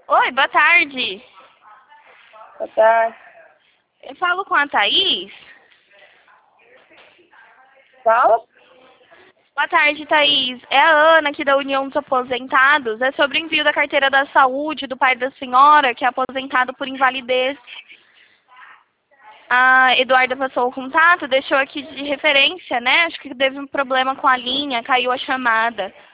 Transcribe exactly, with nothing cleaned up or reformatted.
Oi, boa tarde. Boa tarde. Eu falo com a Thaís. Fala? Boa tarde, Thaís. É a Ana aqui da União dos Aposentados. É sobre o envio da carteira da saúde do pai da senhora, que é aposentado por invalidez. A Eduarda passou o contato, deixou aqui de referência, né? Acho que teve um problema com a linha, caiu a chamada.